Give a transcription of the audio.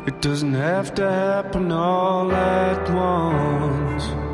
It doesn't have to happen all at once.